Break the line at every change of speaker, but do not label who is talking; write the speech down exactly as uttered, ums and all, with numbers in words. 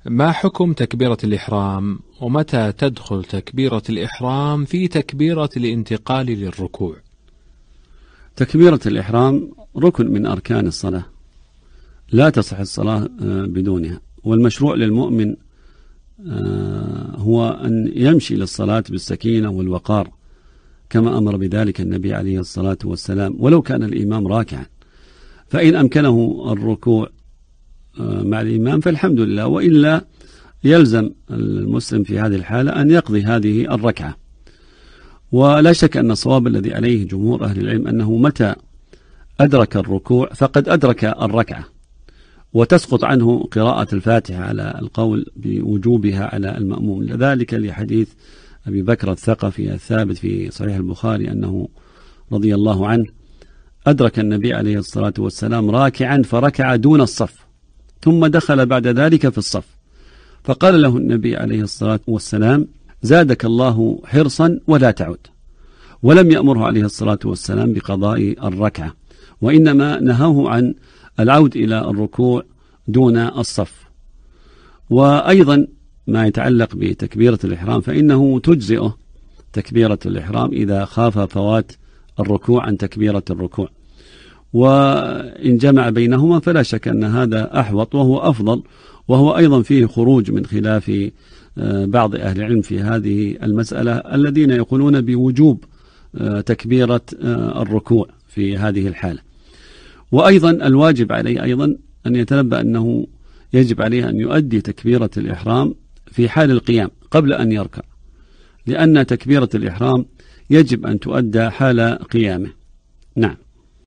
ما حكم تكبيرة الإحرام؟ ومتى تدخل تكبيرة الإحرام في تكبيرة الانتقال للركوع؟
تكبيرة الإحرام ركن من أركان الصلاة، لا تصح الصلاة بدونها، والمشروع للمؤمن هو أن يمشي للصلاة بالسكينة والوقار كما أمر بذلك النبي عليه الصلاة والسلام، ولو كان الإمام راكعا، فإن أمكنه الركوع مع الإمام فالحمد لله، وإلا يلزم المسلم في هذه الحالة أن يقضي هذه الركعة. ولا شك أن الصواب الذي عليه جمهور أهل العلم أنه متى أدرك الركوع فقد أدرك الركعة، وتسقط عنه قراءة الفاتحة على القول بوجوبها على المأموم، لذلك لحديث أبي بكر الثقفي الثابت في صحيح البخاري أنه رضي الله عنه أدرك النبي عليه الصلاة والسلام راكعا فركع دون الصف، ثم دخل بعد ذلك في الصف، فقال له النبي عليه الصلاة والسلام: زادك الله حرصا ولا تعد. ولم يأمره عليه الصلاة والسلام بقضاء الركعة، وإنما نهاه عن العود إلى الركوع دون الصف. وأيضا ما يتعلق بتكبيرة الإحرام فإنه تجزئه تكبيرة الإحرام إذا خاف فوات الركوع عن تكبيرة الركوع، وإن جمع بينهما فلا شك أن هذا أحوط وهو أفضل، وهو أيضا فيه خروج من خلاف بعض أهل العلم في هذه المسألة الذين يقولون بوجوب تكبيرة الركوع في هذه الحالة. وأيضا الواجب عليه أيضا أن يتنبأ أنه يجب عليه أن يؤدي تكبيرة الإحرام في حال القيام قبل أن يركع، لأن تكبيرة الإحرام يجب أن تؤدى حال قيامه. نعم.